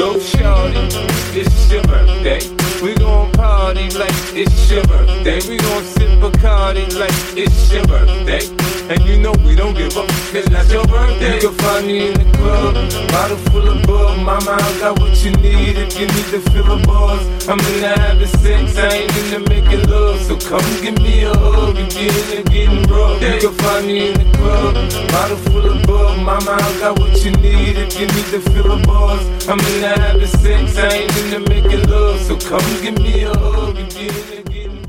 Go shorty, it's your birthday. We gon' party like it's your birthday. We gon' sip Bacardi like it's your birthday. And you know we don't give up, it's not your birthday. You can find me in the club, bottle full of bug. Mama, I got what you need if you need to fill a buzz. I'm into having sex, I ain't into making love. So come give me a hug if you're into getting rough. You can find me in the club, bottle full of bug. Mama, I got what you need if you need to fill a buzz. I'm into having sex, I ain't into making love. So come give me a hug if you're into getting